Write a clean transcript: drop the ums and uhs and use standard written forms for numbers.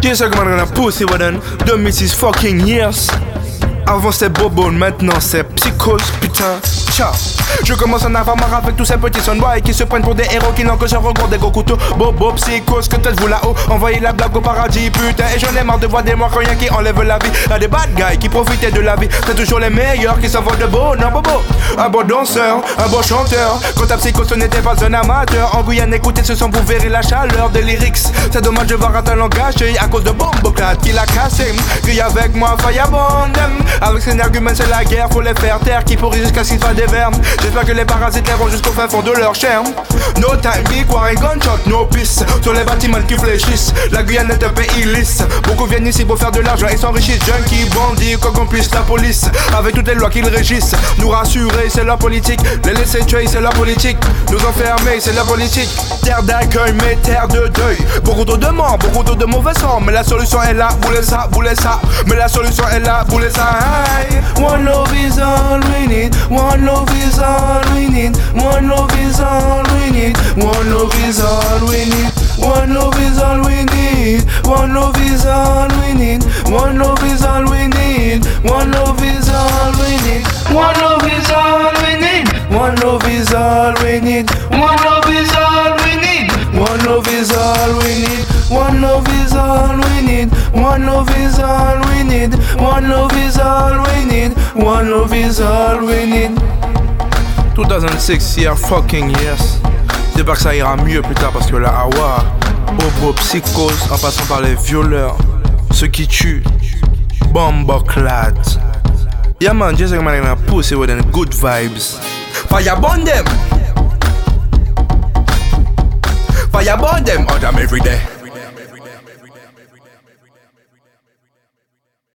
Just like man, pussy within 2006 fucking years. Avant c'était Bobo, maintenant c'est Psychose, putain, ciao. Je commence en avoir marre avec tous ces petits sonboys qui se prennent pour des héros qui n'ont que ce regard des gros couteaux. Bobo, Psychose, que t'êtes vous là-haut, envoyez la blague au paradis, putain. Et j'en ai marre de voir des moyens qui enlèvent la vie à des bad guys qui profitaient de la vie. C'est toujours les meilleurs qui s'en vont de beau, non Bobo. Un bon danseur, un bon chanteur. Quand ta Psychose ce n'était pas un amateur. En Guyane, écoutez ce son, vous verrez la chaleur des lyrics. C'est dommage de voir un talent gâché à cause de Bomboclat qui l'a cassé. Crie avec moi, Firebondem. Avec ses arguments c'est la guerre, faut les faire taire qui pourrit jusqu'à ce qu'ils fassent des vermes. J'espère que les parasites les vont jusqu'au fin fond de leur chair. No time, big war and gunshot, no peace. Sur les bâtiments qui fléchissent, la Guyane est un pays lisse. Beaucoup viennent ici pour faire de l'argent et s'enrichissent. Junkies, bandits, qu'on complice la police. Avec toutes les lois qu'ils régissent. Nous rassurer, c'est leur politique. Les laisser tuer, c'est leur politique. Nous enfermer, c'est leur politique. Terre d'accueil, mais terre de deuil. Beaucoup trop de morts, beaucoup trop de mauvais sang. Mais la solution est là, voulez ça. Mais la solution est là, voulez ça. One love is all we need. One love is all we need. One love is all we need. One love is all we need. One love is all we need. One love is all we need. One love is all we need. One love is all we need. One love is all we need. One love is all we need. One love is all we need. One love is all we need. One love is all we need. One love is all we need. One love is all we need. One love is all we need. 2006 year fucking years. J'espère que ça ira mieux plus tard parce que la Awa, Bobo, Psychose, en passant par les violeurs, ceux qui tuent, Bomboclat. Yeah man, just like man, pussy with the good vibes. Firebond them. Firebond them, oh damn every day.